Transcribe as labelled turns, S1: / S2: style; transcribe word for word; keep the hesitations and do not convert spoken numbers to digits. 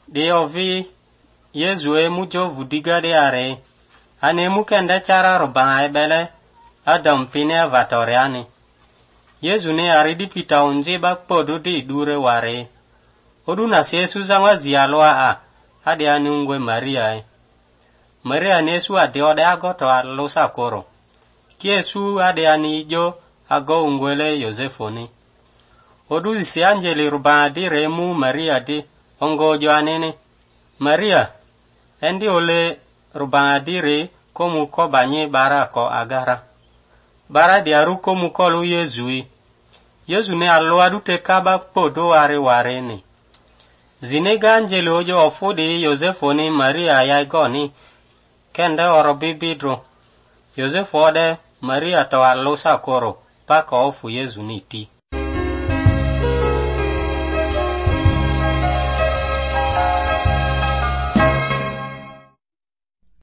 S1: de ovi Yesu e mujo vudiga de are ane mukende cara rubanga ebele adam pine vatoriani. Yesu ne aridi pita unje bak podo de dure ware. Odu na Yesu zangwa zialwa a ade ane ungwe Maria e. Maria nesu ade ode agoto alosa koro. Yesu ade ane ijo ago ungwele Yosefoni. Odu si angeli rubanga di remu Maria di ongo jo anene. Maria endi ole rubanga dire komu ko banye bara ko agara. Bara di aru komu ko lu Yezui. Yesu ne alwa dute kaba podo ware ware ni. Zinega angeli ojo ofudi Yosefoni Maria ya goni kende oro bibidro. Yosefo ode Maria to alosa koro paka ofu Yesu ni ti.